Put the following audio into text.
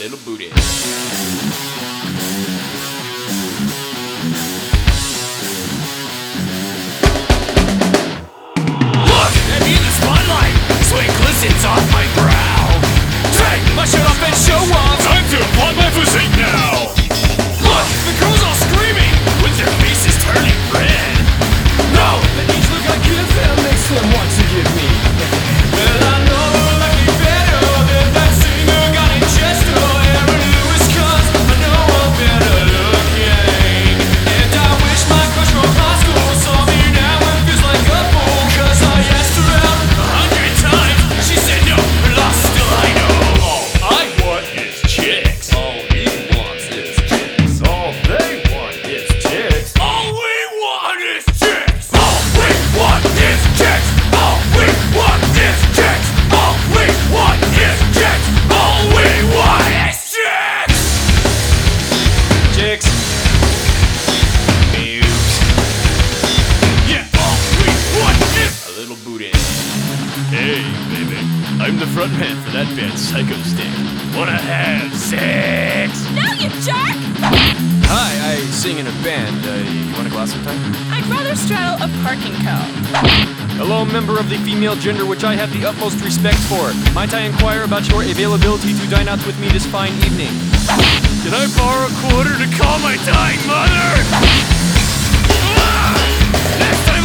little booty. Look at me in the spotlight, sweat glistens off my brow. Take my shirt off and show off. Time to applaud my physique now. Look, the girls all screaming with their faces turning red. No, but each look I give them makes them want to give me. Well, I know I like me better than that singer got in Chester, Aaron Lewis, 'cause I know I'm better looking. And I wish my crush from high school saw me now and feels like a fool, 'cause I asked her out 100 times. She said no, lost still I know. All I want is chicks. All he wants is chicks. All they want is chicks. All we want is chicks. All we want is chicks. All we want is chicks. All we want is chicks. All we want is chicks. Chicks. Muse. Yeah. All we want is a little booty. Hey, baby. I'm the frontman for that band Psycho Stand. Wanna have sex? No, you jerk! Hi, I sing in a band. You wanna go out sometime? I'd rather straddle a parking cone. Hello, member of the female gender, which I have the utmost respect for. Might I inquire about your availability to dine out with me this fine evening? Can I borrow a quarter to call my dying mother? Next time!